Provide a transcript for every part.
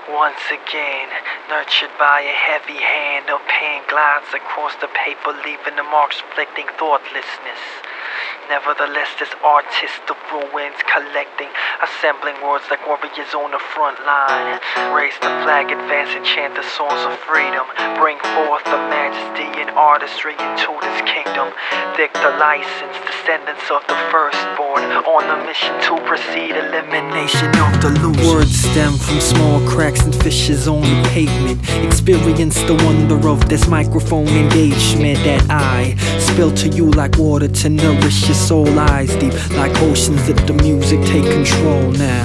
Once again, nurtured by a heavy hand, a pen glides across the paper, leaving the marks reflecting thoughtlessness. Nevertheless, this artist of ruins, collecting, assembling words like warriors on the front line. Raise the flag, advance and chant the songs of freedom. Bring forth the majesty and artistry into this kingdom. Dick the license, descendants of the firstborn, on a mission to proceed, elimination of the loose. Words stem from small cracks and fissures on the pavement. Experience the wonder of this microphone engagement that I spill to you like water to nourish your soul. Eyes deep like oceans, let the music take control now.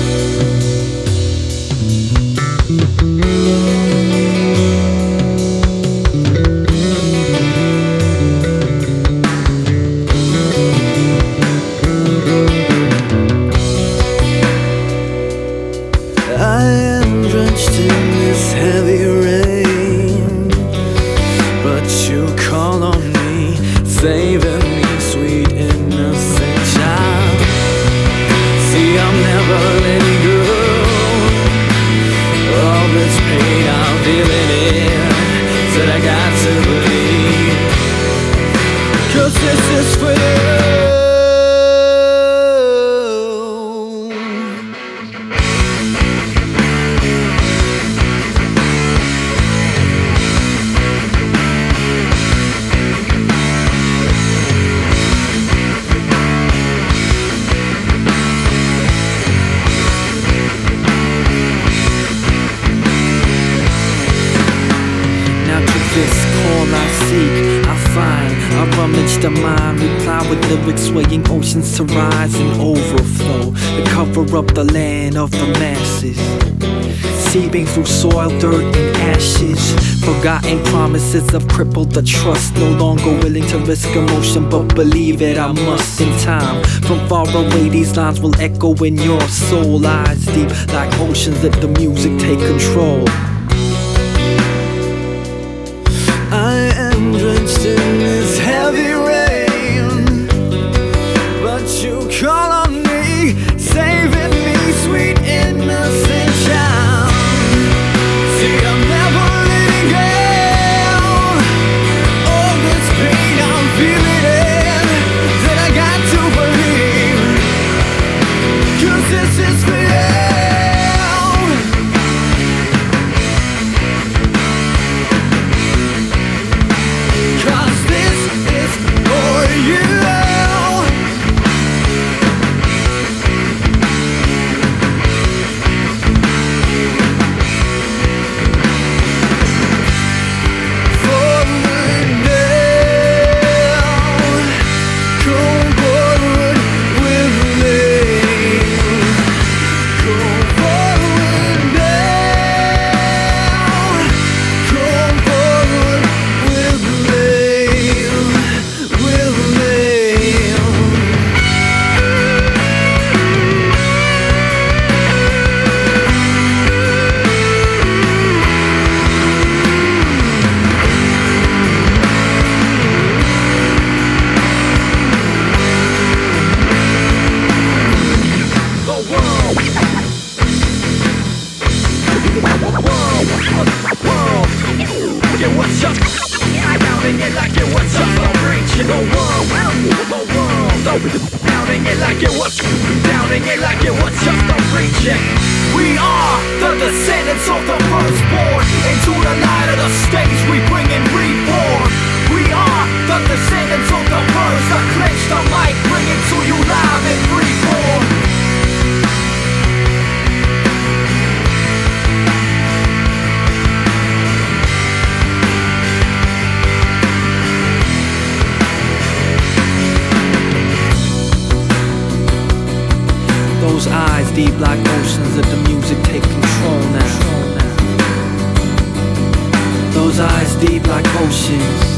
I am drenched in this heavy rain, but you call on me, saving me, sweet innocent child. See, I'm never letting go. All this pain I'm feeling in, said I got to believe, 'cause this is for you. This call I seek, I find, I rummage the mind, reply with lyrics swaying oceans to rise and overflow, to cover up the land of the masses, seeping through soil, dirt and ashes. Forgotten promises have crippled the trust, no longer willing to risk emotion, but believe it I must in time. From far away these lines will echo in your soul. Eyes deep like oceans, let the music take control. I am drenched in this heavy rain, but you call on me, saving me, sweet innocent child. See, I'm never letting go. All this pain I'm feeling in, that I got to believe, 'cause this is for you. Pounding it like it was, pounding it like it was just a reject. We are the descendants of the firstborn. Into the light of the stage we bring in reborn. We are the descendants of the first. I clench the mic, bring it to you live and reborn. Those eyes deep like oceans, let the music take control now. Those eyes deep like oceans.